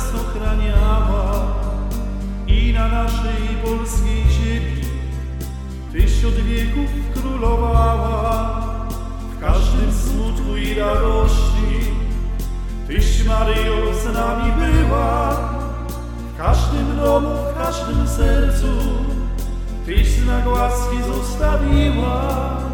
ochraniała i na naszej polskiej ziemi Tyś od wieków królowała. W każdym smutku i radości Tyś, Maryjo, z nami była. W każdym domu, w każdym sercu Tyś znak łaski zostawiła.